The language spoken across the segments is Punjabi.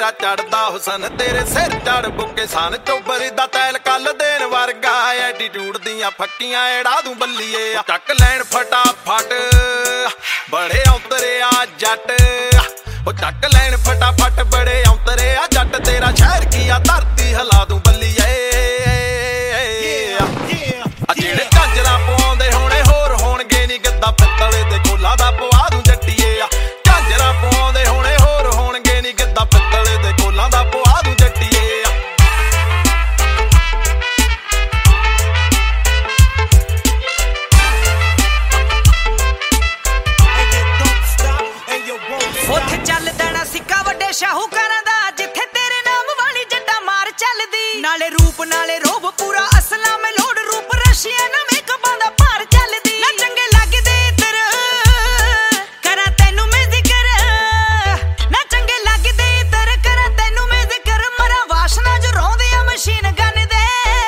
ਤੇਰਾ ਚੜਦਾ ਹੁਸਨ ਤੇਰੇ ਸਿਰ ਚੜ ਬੁੱਕੇ ਸਨ ਚੋਬਰ ਦਾ ਤੈਲ ਕੱਲ ਦੇਣ ਵਰਗਾ ਐਟੀਟਿਊਡ ਦੀਆਂ ਫੱਕੀਆਂ ਏੜਾ ਦੂੰ ਬੱਲੀਏ ਚੱਕ ਲੈਣ ਫਟਾਫਟ ਬੜੇ ਔਂਤਰੇ ਆ ਜੱਟ ਉਹ ਚੱਕ ਲੈਣ ਫਟਾਫਟ ਬੜੇ ਔਂਤਰੇ ਆ ਜੱਟ ਤੇਰਾ ਸ਼ਹਿਰ ਕੀ ਆ ਧਰਤੀ ਹਿਲਾ ਦੂੰ ਬੱਲੀਏ ਆ ਜਿਹੜੇ ਝਾਂਜਰਾਂ ਪਵਾਉਂਦੇ ਹੋਣੇ ਹੋਰ ਹੋਣਗੇ ਨੀ ਗੱਦਾ ਪਿੱਤਲੇ ਦੇ ਕੋਲਾਂ ਦਾ ਪਵਾ ਦੂੰ ਜੱਟੀਏ ਝਾਂਜਰਾਂ ਪਵਾਉਂਦੇ ਹੋਣੇ ਹੋਰ ਹੋਣਗੇ ਨੀ ਗੱਦਾ ਪਿੱਤਲੇ ਦੇ ਕੋਲਾਂ ਦਾ ਪਵਾ ਦੂੰ ਜੱਟੀਏ ਉੱਥੇ ਚੱਲ ਦੇਣਾ ਸਿੱਕਾ ਵੱਡੇ ਸ਼ਾਹੂਕਾਰਾਂ ਦਾ ਜਿੱਥੇ ਤੇਰੇ ਨਾਮ ਵਾਲੀ ਜੱਟਾ ਮਾਰ ਚੱਲਦੀ ਨਾਲੇ ਰੂਪ ਨਾਲੇ ਰੋਬ ਪੂਰਾ ਅਸਲਾਂ ਮੈਂ ਲੋੜ ਰੂਪ ਰਸ਼ੀਆ ਨਾ ਮੇਕਅਪਾਂ ਦਾ ਭਾਰ ਚੱਲਦੀ ਨਾ ਚੰਗੇ ਲੱਗਦੇ ਤੇਰੇ ਕਰਾਂ ਤੈਨੂੰ ਮੈਂ ਜ਼ਿਕਰ ਨਾ ਚੰਗੇ ਲੱਗਦੇ ਤੇਰੇ ਕਰਾਂ ਤੈਨੂੰ ਮੈਂ ਜ਼ਿਕਰ ਮਰਾ ਵਾਸ਼ਨਾ ਜੋ ਰੋਂਦੇ ਆ ਮਸ਼ੀਨ ਗਨ ਦੇ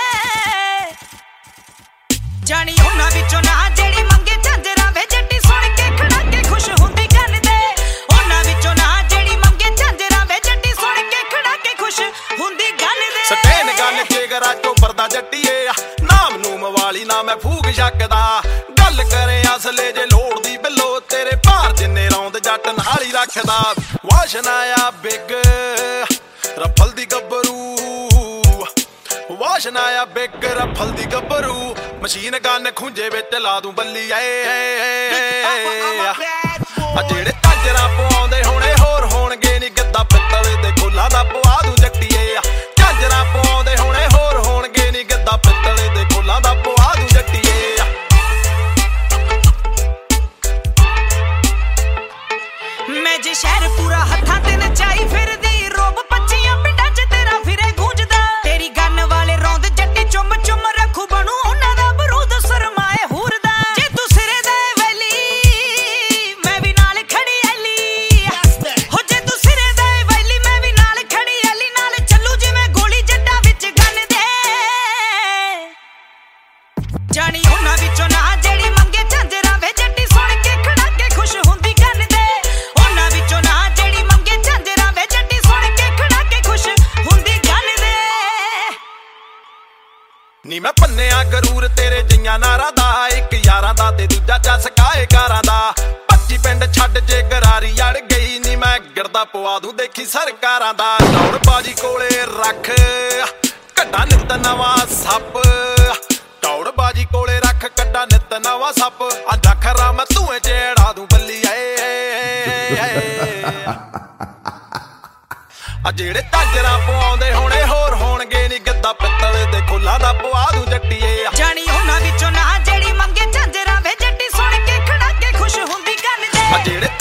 ਜਾਣੀ ਉਹਨਾਂ ਵਿੱਚੋਂ ਨਾ ਜਿਹੜੀ ਮੰਗੇ ਝਾਂਜਰਾਂ ਵੇ ਜੱਟੀ ਸੁਣ ਕੇ ਖੜਾ ਕੇ ਖੁਸ਼ ਹੁੰਦੀ ਗਨ ਦੇ ਉਹਨਾਂ ਵਿੱਚੋਂ ਨਾ ਜਿਹੜੀ ਮੰਗੇ ਝਾਂਜਰਾਂ ਵੇ ਜੱਟੀ ਸੁਣ ਕੇ ਖੜਾ ਕੇ ਖੁਸ਼ ਹੁੰਦੀ ਗਨ ਦੇ ਸਟੇਨ ਗਨ ਚੇਗਰਾ ਚੋਬਰ ਦਾ ਜੱਟੀਏ ਨਾਮ ਨੂਮ ਵਾਲੀ ਨਾ ਮੈਂ ਫੂਕ ਛੱਕਦਾ ਗੱਲ ਕਰੇ ਅਸਲੇ ਜੇ ਲੋੜਦੀ ਬਿੱਲੋ ਤੇਰੇ ਭਾਰ ਜਿੰਨੇ ਰੌਂਦ ਜੱਟ ਨਾਲ ਹੀ ਰੱਖਦਾ ਵਾਸ਼ਨਾ ਆ ਬਿੱਗ ਰਫਲ ਦੀ ਗੱਭਰੂ ਵਾਸ਼ਨਾ ਆ ਬਿੱਗ ਰਫਲ ਦੀ ਗੱਭਰੂ ਮਸ਼ੀਨ ਗਨ ਖੁੰਝੇ ਵਿੱਚ ਲਾ ਦੂੰ ਬੱਲੀ ਆ ਜਿਹੜੇ ਝਾਂਜਰਾਂ ਪਵਾਉਂਦੇ ਹੋਣੇ ਹੋਰ ਹੋਣਗੇ ਨੀ ਗੱਦਾ ਪਿੱਤਲੇ ਦੇ ਕੋਲਾਂ ਦਾ ਪਵਾ ਦੂੰ ਜੱਟੀਏ ਝਾਂਜਰਾਂ ਪਵਾਉਂਦੇ ਹੋਣੇ ਹੋਰ ਹੋਣਗੇ ਨੀ ਗੱਦਾ ਪਿੱਤਲੇ ਦੇ ਕੋਲਾਂ ਦਾ ਪਵਾ ਦੂੰ ਜੱਟੀਏ ਮੈਂ ਜੇ ਸ਼ਹਿਰ ਪੂਰਾ ਹੱਥਾਂ ਤੇ ਨਚਾਈ ਫਿਰਦੀ ਰੋਬ 25 ਪਿੰਡਾਂ 'ਚ ਤੇਰਾ ਫਿਰੇ ਗੂੰਜਦਾ ਤੇਰੀ ਗੰਨ ਵਾਲੇ ਰੌਂਦ ਜੱਟੀ ਚੁੰਮ ਚੁੰਮ ਰੱਖੂ ਬਣੂ ਉਹਨਾਂ ਦਾ ਬਰੂਦ ਸਰਮਾਏ ਹੂਰਦਾ ਜੇ ਤੂੰ ਸਿਰੇ ਦੇ ਵੈਲੀ ਮੈਂ ਵੀ ਨਾਲ ਖੜੀ ਐਲੀ ਹੋ ਜੇ ਤੂੰ ਸਿਰੇ ਦੇ ਵੈਲੀ ਮੈਂ ਵੀ ਨਾਲ ਖੜੀ ਐਲੀ ਨਾਲ ਚੱਲੂ ਜਿਵੇਂ ਗੋਲੀ ਜੱਟਾਂ ਵਿੱਚ ਗੰਨ ਦੇ ਜਾਣੀ ਉਹਨਾਂ ਵਿੱਚੋਂ ਨਾ ਜਿਹੜੀ ਮੰਗੇ ਝਾਂਜਰਾਂ ਵੇ ਜੱਟੀ ਸੁਣ ਕੇ ਖੜਾ ਕੇ ਖੁਸ਼ ਹੁੰਦੀ ਗੰਨ ਦੇ ਉਹਨਾਂ ਵਿੱਚੋਂ ਨਾ ਜਿਹੜੀ ਮੰਗੇ ਝਾਂਜਰਾਂ ਵੇ ਜੱਟੀ ਸੁਣ ਕੇ ਖੜਾ ਕੇ ਖੁਸ਼ ਹੁੰਦੀ ਗੰਨ ਦੇ ਨੀ ਮੈਂ ਪੰਨਿਆ ਗਰੂਰ ਤੇਰੇ ਜਈਆਂ ਨਾਰਾਂ ਦਾ ਇੱਕ ਯਾਰਾਂ ਦਾ ਤੇ ਦੂਜਾ ਚਸਕਾਏ ਕਾਰਾਂ ਦਾ 25 ਪਿੰਡ ਛੱਡ ਜੇ ਗਰਾਰੀ ਅੜ ਗਈ ਨੀ ਮੈਂ ਗਿਰਦਾ ਪਵਾ ਦੂੰ ਦੇਖੀ ਸਰਕਾਰਾਂ ਦਾ ਦੌੜ ਬਾਜੀ ਕੋਲੇ ਰੱਖ ਕੱਢਾ ਨਿੱਤ ਨਵਾਂ ਸੱਪ ਦੌੜ ਬਾਜੀ ਕੋਲੇ ਰੱਖ ਕੱਢਾ ਨਿੱਤ ਨਵਾਂ ਸੱਪ ਅੱਜ ਖਰਾ ਮੈਂ ਧੂਏ ਚ ਏੜਾ ਦੂੰ ਬੱਲੀ ਆ ਜਿਹੜੇ ਝਾਂਜਰਾਂ ਪਵਾਉਂਦੇ ਹੋਣੇ ਹੋਰ ਹੋਣਗੇ ਨੀ ਗੱਦਾ ਪਿੱਤਲੇ ਦੇ ਖੋਲਾਂ ਦਾ ਪਵਾ ਦੂੰ ਜੱਟੀਏ ਜਾਣੀ ਉਹਨਾਂ ਵਿੱਚੋਂ ਨਾ ਜਿਹੜੀ ਮੰਗੇ ਝਾਂਜਰਾਂ ਵੇ ਜੱਟੀ ਸੁਣ ਕੇ ਖੜਾ ਕੇ ਖੁਸ਼ ਹੁੰਦੀ ਗੰਨ ਦੇ ਜਿਹੜੇ